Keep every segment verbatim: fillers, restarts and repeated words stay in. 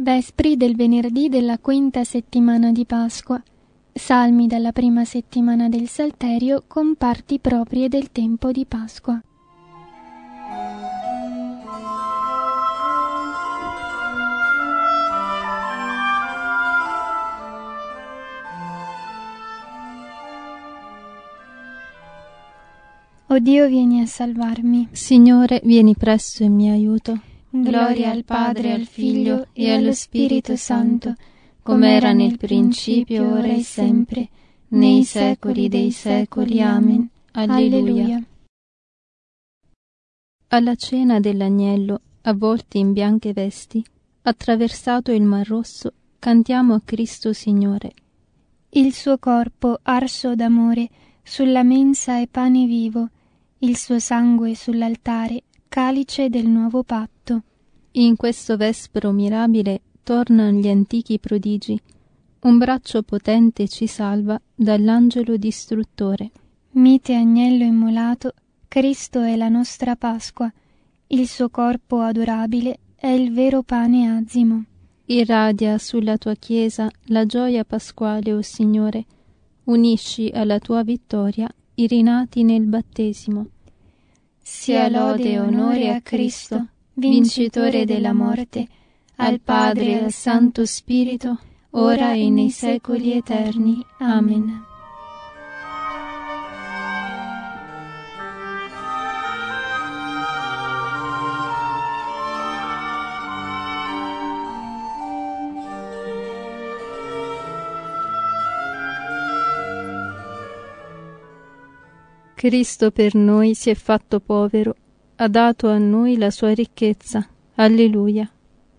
Vespri del venerdì della quinta settimana di Pasqua. Salmi dalla prima settimana del Salterio con parti proprie del tempo di Pasqua. O Dio, vieni a salvarmi. Signore, vieni presto in mio aiuto. Gloria al Padre, al Figlio e allo Spirito Santo, come era nel principio, ora e sempre, nei secoli dei secoli. Amen. Alleluia. Alla cena dell'agnello, avvolti in bianche vesti, attraversato il Mar Rosso, cantiamo a Cristo Signore. Il suo corpo arso d'amore sulla mensa è pane vivo, il suo sangue sull'altare, calice del nuovo patto. In questo vespro mirabile tornano gli antichi prodigi. Un braccio potente ci salva dall'angelo distruttore. Mite agnello immolato, Cristo è la nostra Pasqua. Il suo corpo adorabile è il vero pane azimo. Irradia sulla tua Chiesa la gioia pasquale, o Signore. Unisci alla tua vittoria i rinati nel battesimo. Sia lode e onore a Cristo, vincitore della morte, al Padre e al Santo Spirito, ora e nei secoli eterni. Amen. Cristo per noi si è fatto povero, ha dato a noi la sua ricchezza. Alleluia.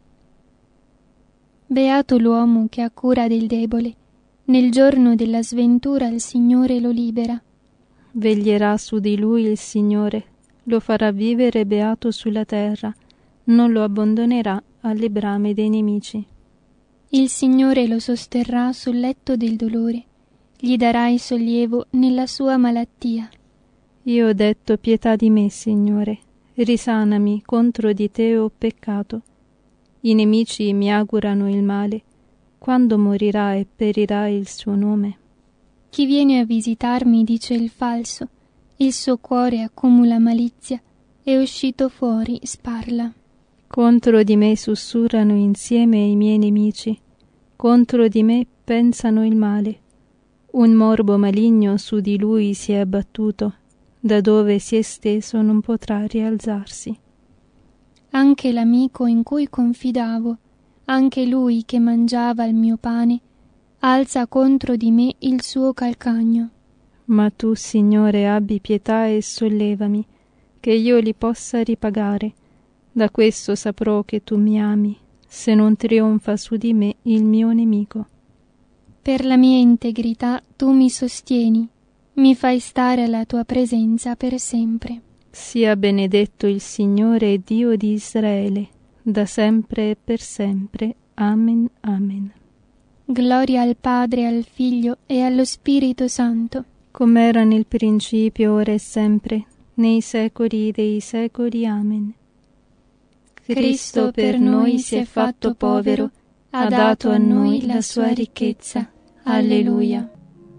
Beato l'uomo che ha cura del debole. Nel giorno della sventura il Signore lo libera. Veglierà su di lui il Signore, lo farà vivere beato sulla terra, non lo abbandonerà alle brame dei nemici. Il Signore lo sosterrà sul letto del dolore, gli darai sollievo nella sua malattia. Io ho detto: pietà di me, Signore, risanami, contro di te ho peccato. I nemici mi augurano il male, quando morirà e perirà il suo nome. Chi viene a visitarmi dice il falso, il suo cuore accumula malizia, è uscito fuori sparla. Contro di me sussurrano insieme i miei nemici, contro di me pensano il male. Un morbo maligno su di lui si è abbattuto, da dove si è steso non potrà rialzarsi. Anche l'amico in cui confidavo, anche lui che mangiava il mio pane, alza contro di me il suo calcagno. Ma tu, Signore, abbi pietà e sollevami, che io li possa ripagare. Da questo saprò che tu mi ami, se non trionfa su di me il mio nemico. Per la mia integrità tu mi sostieni, mi fai stare alla tua presenza per sempre. Sia benedetto il Signore Dio di Israele, da sempre e per sempre. Amen. Amen. Gloria al Padre, al Figlio e allo Spirito Santo, come era nel principio, ora e sempre, nei secoli dei secoli. Amen. Cristo per noi si è fatto povero, ha dato a noi la sua ricchezza. Alleluia.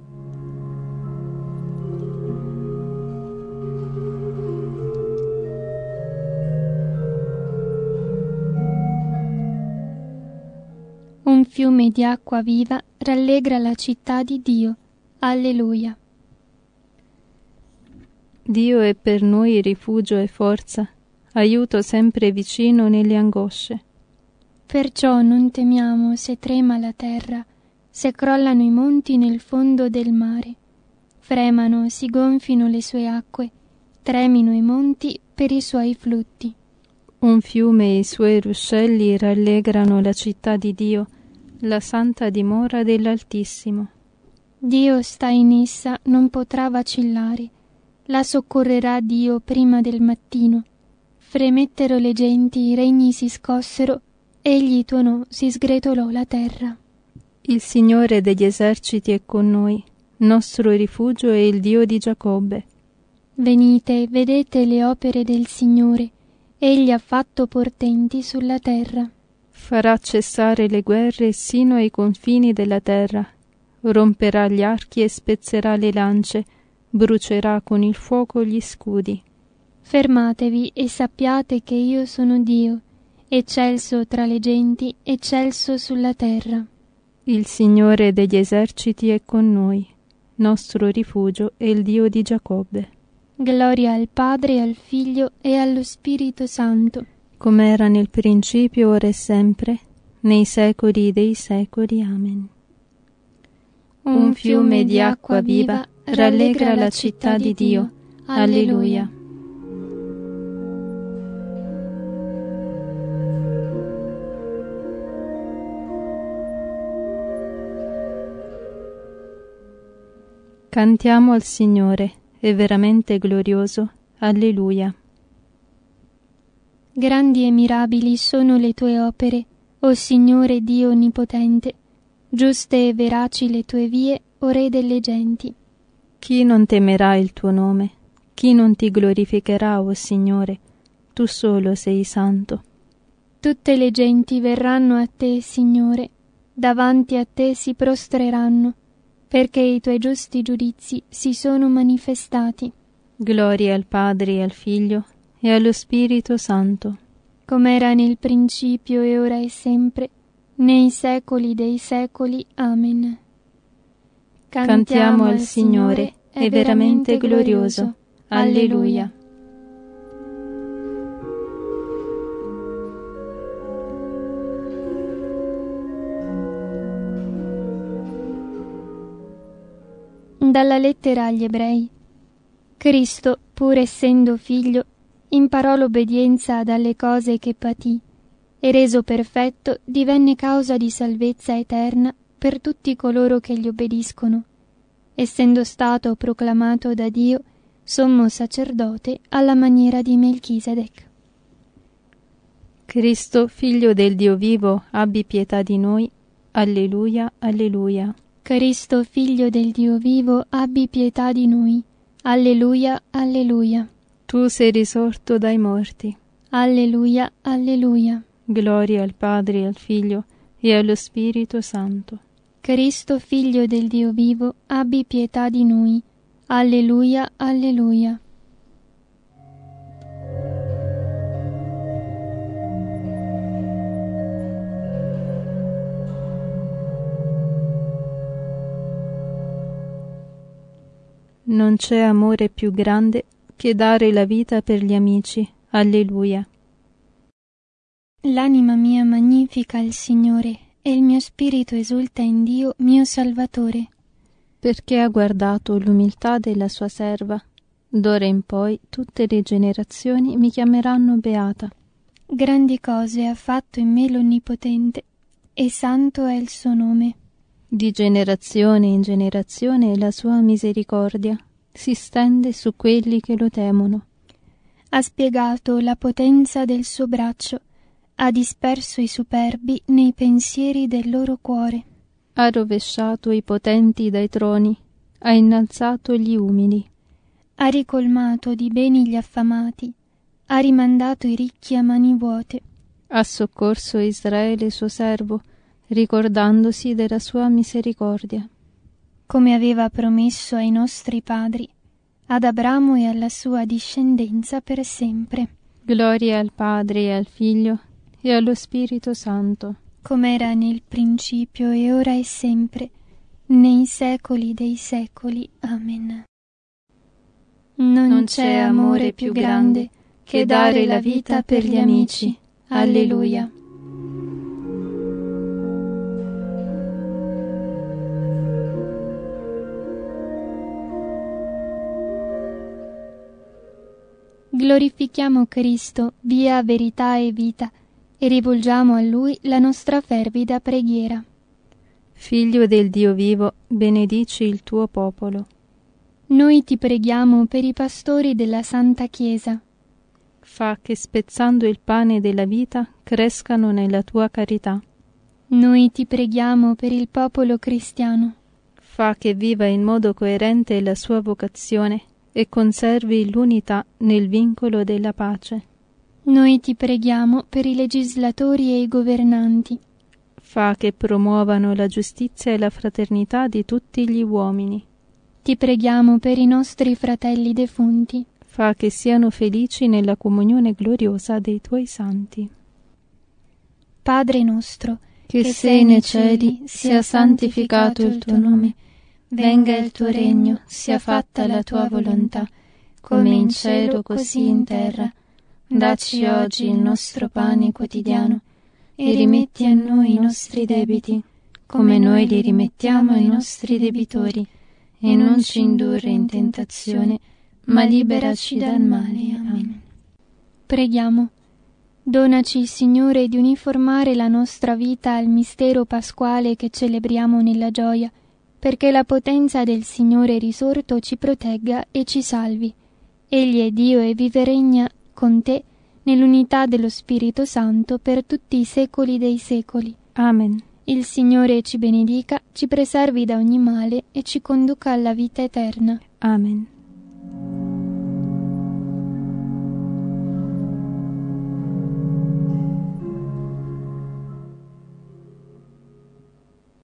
Un fiume di acqua viva rallegra la città di Dio. Alleluia. Dio è per noi rifugio e forza, aiuto sempre vicino nelle angosce. Perciò non temiamo se trema la terra, se crollano i monti nel fondo del mare. Fremano, si gonfino le sue acque, tremino i monti per i suoi flutti. Un fiume e i suoi ruscelli rallegrano la città di Dio, la santa dimora dell'Altissimo. Dio sta in essa, non potrà vacillare. La soccorrerà Dio prima del mattino. Fremettero le genti, i regni si scossero, egli tuonò, si sgretolò la terra. Il Signore degli eserciti è con noi, nostro rifugio è il Dio di Giacobbe. Venite, vedete le opere del Signore, egli ha fatto portenti sulla terra. Farà cessare le guerre sino ai confini della terra, romperà gli archi e spezzerà le lance, brucerà con il fuoco gli scudi. Fermatevi e sappiate che io sono Dio, eccelso tra le genti, eccelso sulla terra. Il Signore degli eserciti è con noi, nostro rifugio è il Dio di Giacobbe. Gloria al Padre, al Figlio e allo Spirito Santo, come era nel principio, ora e sempre, nei secoli dei secoli. Amen. Un fiume di acqua viva rallegra la città di Dio. Alleluia. Cantiamo al Signore, è veramente glorioso. Alleluia. Grandi e mirabili sono le tue opere, o Signore Dio onnipotente. Giuste e veraci le tue vie, o Re delle genti. Chi non temerà il tuo nome? Chi non ti glorificherà, o Signore? Tu solo sei santo. Tutte le genti verranno a te, Signore, davanti a te si prostreranno, perché i tuoi giusti giudizi si sono manifestati. Gloria al Padre e al Figlio e allo Spirito Santo, come era nel principio e ora e sempre, nei secoli dei secoli. Amen. Cantiamo, Cantiamo al Signore, è veramente glorioso. Alleluia. Dalla lettera agli Ebrei. Cristo, pur essendo figlio, imparò l'obbedienza dalle cose che patì, e reso perfetto divenne causa di salvezza eterna per tutti coloro che gli obbediscono, essendo stato proclamato da Dio sommo sacerdote alla maniera di Melchisedec. Cristo, figlio del Dio vivo, abbi pietà di noi. Alleluia, alleluia. Cristo, figlio del Dio vivo, abbi pietà di noi. Alleluia, alleluia. Tu sei risorto dai morti. Alleluia, alleluia. Gloria al Padre e al Figlio e allo Spirito Santo. Cristo, figlio del Dio vivo, abbi pietà di noi. Alleluia, alleluia. Non c'è amore più grande che dare la vita per gli amici. Alleluia. L'anima mia magnifica il Signore, e il mio spirito esulta in Dio, mio Salvatore. Perché ha guardato l'umiltà della sua serva. D'ora in poi tutte le generazioni mi chiameranno beata. Grandi cose ha fatto in me l'Onnipotente, e santo è il suo nome. Di generazione in generazione la sua misericordia si stende su quelli che lo temono. Ha spiegato la potenza del suo braccio, ha disperso i superbi nei pensieri del loro cuore. Ha rovesciato i potenti dai troni, ha innalzato gli umili. Ha ricolmato di beni gli affamati, ha rimandato i ricchi a mani vuote. Ha soccorso Israele suo servo, ricordandosi della sua misericordia. Come aveva promesso ai nostri padri, ad Abramo e alla sua discendenza per sempre. Gloria al Padre e al Figlio e allo Spirito Santo, come era nel principio e ora e sempre, nei secoli dei secoli. Amen. Non, non c'è amore più grande che dare la vita per gli amici. Alleluia. Glorifichiamo Cristo, via, verità e vita, e rivolgiamo a Lui la nostra fervida preghiera. Figlio del Dio vivo, benedici il tuo popolo. Noi ti preghiamo per i pastori della Santa Chiesa. Fa che spezzando il pane della vita crescano nella tua carità. Noi ti preghiamo per il popolo cristiano. Fa che viva in modo coerente la sua vocazione e conservi l'unità nel vincolo della pace. Noi ti preghiamo per i legislatori e i governanti. Fa che promuovano la giustizia e la fraternità di tutti gli uomini. Ti preghiamo per i nostri fratelli defunti. Fa che siano felici nella comunione gloriosa dei tuoi santi. Padre nostro, che sei nei cieli, sia santificato il tuo nome. Venga il tuo regno, sia fatta la tua volontà, come in cielo così in terra. Dacci oggi il nostro pane quotidiano e rimetti a noi i nostri debiti, come noi li rimettiamo ai nostri debitori, e non ci indurre in tentazione, ma liberaci dal male. Amen. Preghiamo. Donaci, Signore, di uniformare la nostra vita al mistero pasquale che celebriamo nella gioia, perché la potenza del Signore risorto ci protegga e ci salvi. Egli è Dio e vive e regna con te nell'unità dello Spirito Santo per tutti i secoli dei secoli. Amen. Il Signore ci benedica, ci preservi da ogni male e ci conduca alla vita eterna. Amen.